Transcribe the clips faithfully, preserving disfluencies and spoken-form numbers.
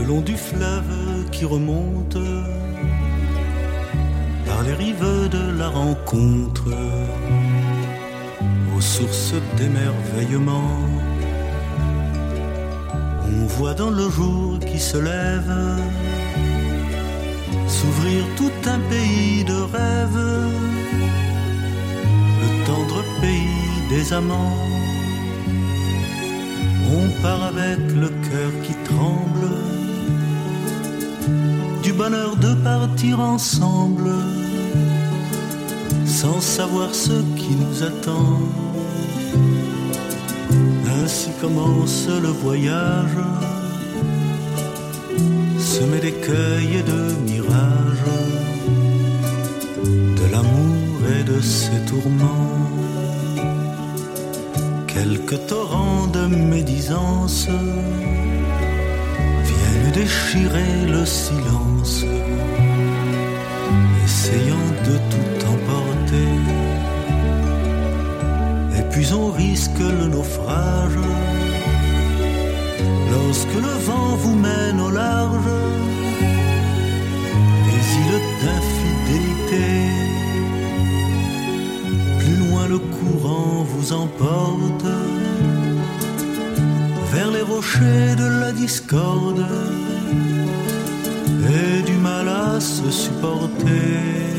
long du fleuve qui remonte par les rives de la rencontre, aux sources d'émerveillement. On voit dans le jour qui se lève s'ouvrir tout un pays de rêves, le tendre pays des amants. On part avec le cœur qui tremble du bonheur de partir ensemble, sans savoir ce qui nous attend. Ainsi commence le voyage, semé d'écueils et de mirages, de l'amour et de ses tourments. Quelques torrents de médisance viennent déchirer le silence, essayant de tout emporter. Et puis on risque le naufrage lorsque le vent vous mène au large des îles d'infidélité. Plus loin le courant vous emporte vers les rochers de la discorde et du mal à se supporter.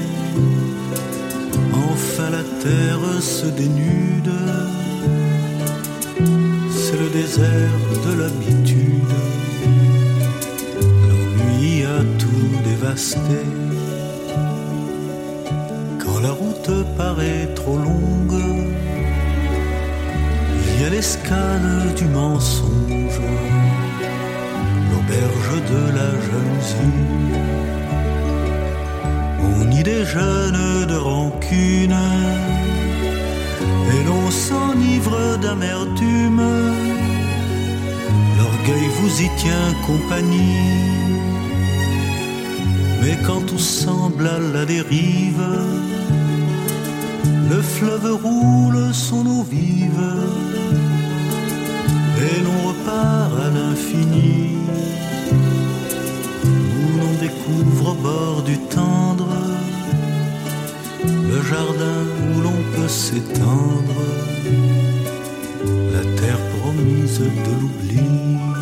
Enfin la terre se dénude, c'est le désert de l'habitude. L'ennui a tout dévasté. Quand la route paraît trop longue, il y a l'escale du mensonge, l'auberge de la jalousie. On y déjeune de rancune et l'on s'enivre d'amertume. L'orgueil vous y tient compagnie, mais quand tout semble à la dérive, le fleuve roule son eau vive et l'on repart à l'infini, où l'on découvre au bord du tendre le jardin où l'on peut s'étendre, la terre promise de l'oubli.